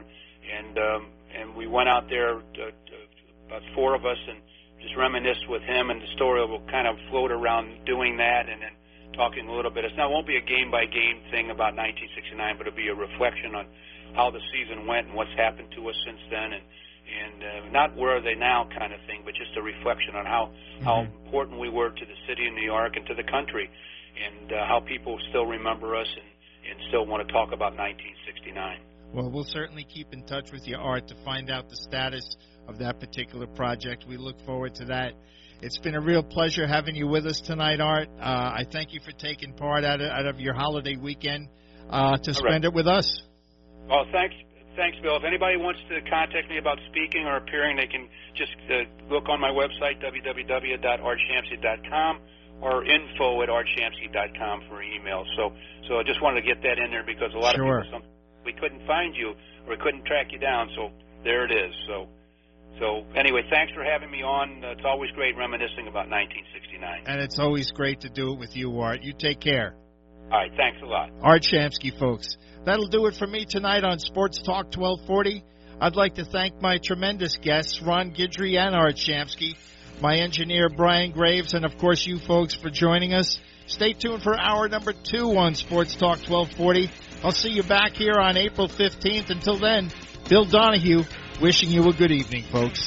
and we went out there, about four of us, and just reminisced with him, and the story will kind of float around doing that, and then talking a little bit. It won't be a game-by-game thing about 1969, but it'll be a reflection on how the season went and what's happened to us since then, and not where are they now kind of thing, but just a reflection on how important we were to the city of New York and to the country, and how people still remember us and still want to talk about 1969. Well, we'll certainly keep in touch with you, Art, to find out the status of that particular project. We look forward to that. It's been a real pleasure having you with us tonight, Art. I thank you for taking part out of your holiday weekend to spend it with us. Well, thanks, Bill. If anybody wants to contact me about speaking or appearing, they can just look on my website, www.artshamsky.com, or info@artshamsky.com for email. So I just wanted to get that in there because a lot of people, we couldn't find you or we couldn't track you down, so there it is. So anyway, thanks for having me on. It's always great reminiscing about 1969. And it's always great to do it with you, Art. You take care. All right, thanks a lot. Art Shamsky, folks. That'll do it for me tonight on Sports Talk 1240. I'd like to thank my tremendous guests, Ron Guidry and Art Shamsky, my engineer, Brian Graves, and, of course, you folks for joining us. Stay tuned for hour number 2 on Sports Talk 1240. I'll see you back here on April 15th. Until then, Bill Donahue wishing you a good evening, folks.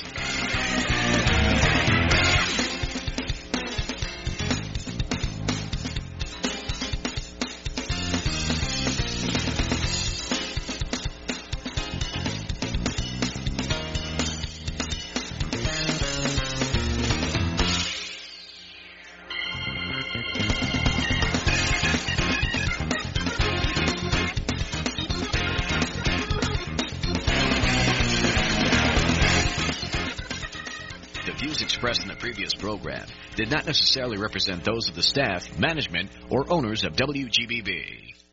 Expressed in the previous program did not necessarily represent those of the staff, management, or owners of WGBB.